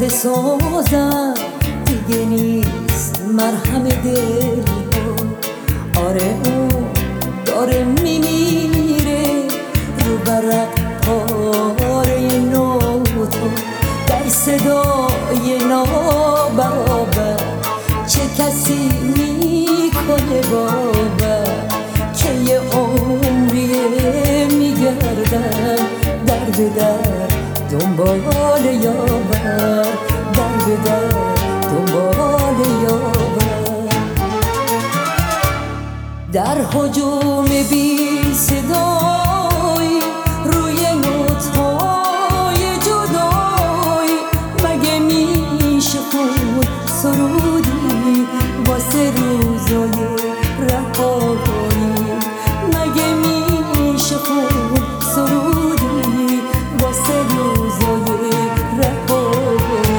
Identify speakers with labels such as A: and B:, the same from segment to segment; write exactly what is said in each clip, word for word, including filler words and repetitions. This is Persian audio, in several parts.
A: درد سازم دیگه نیست مرهم دل ها. آره اون داره میمیره رو برق پاره نوتو در صدای نابرابر. چه کسی میکنه باور که یه عمریه میگردن در به در دنبال یاور، در به در دنبال یاور. در هجوم بی صدایی روی نوت‌های جدایی مگه میشه خون سرودی واسه روزای رهایی؟ مگه میشه خون سرودی واسه روزای رهایی؟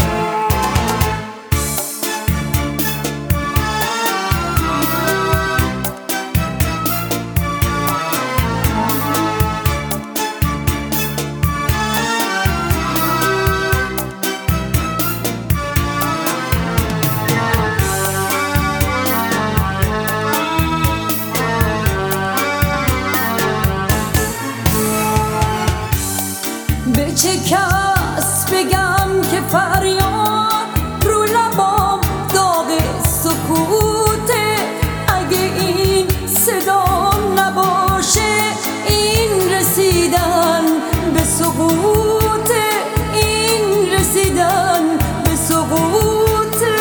A: به چه کس بگم که فریاد رو لبام داغ سکوته؟ اگه این صدام نباشه این رسیدن به سقوطه، این رسیدن به سقوطه.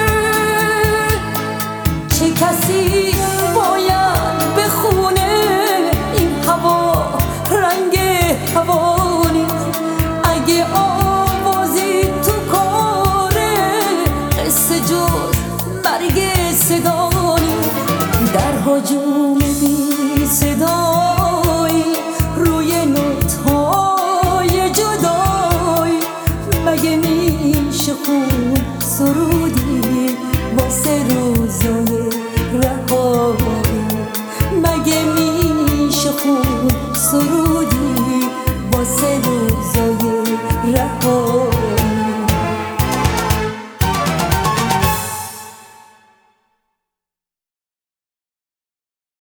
A: چه کسی باید بخونه این هوا رنگ هوا؟ اگه آوازی تو کاره قصه جز مرگ صدا نیست. در هجوم بی صدایی روی نوت‌های جدایی مگه میشه خون سرودی واسه روزای رهایی؟ مگه میشه خون سرودی واسه روزای رهایی؟